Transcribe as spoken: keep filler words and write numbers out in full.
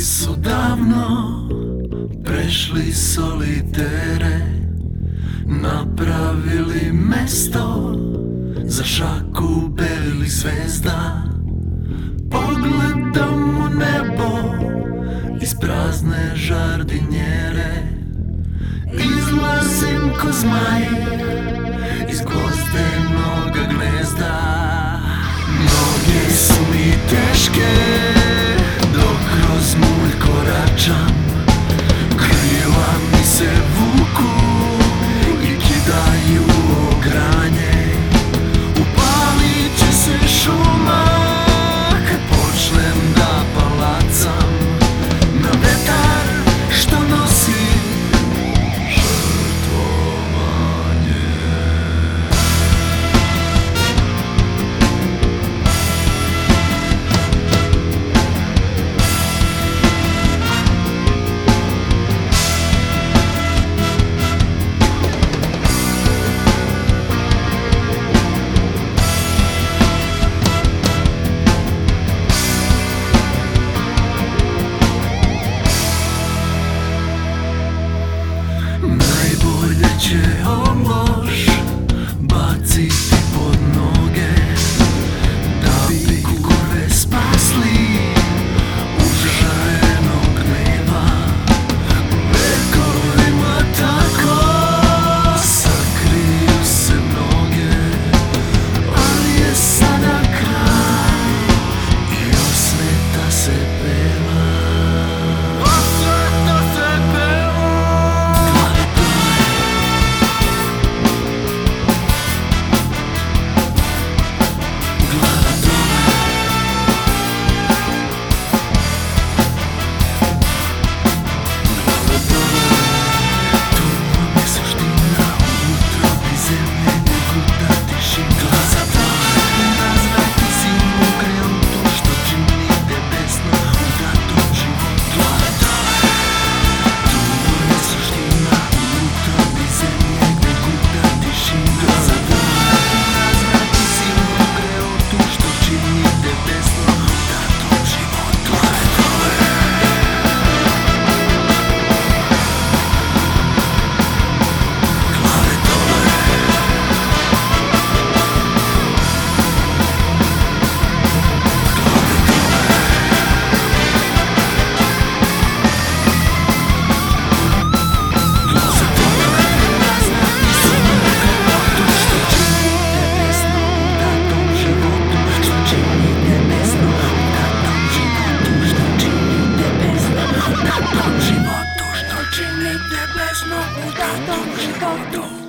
su davno prešli solitere, napravili mesto za šaku belih zvezda. Pogledam u nebo iz prazne žardinjere, izlazim ko zmaj iz gvozdenoga gnezda. Noge su mi teške dok kroz mulj koračam, krila mi se vuku i kidaju o granje. Upalit će se šuma kad počnem da palacam na vetar što nosi žrtvovanje. Najbolje će ološ baciti pod noge da bi kurve spasli užarenog gneva. Vekovima tako sakriju se mnoge, ali je sada kraj i osveta se peva. Osveta se peva. Nebesno u datom životu.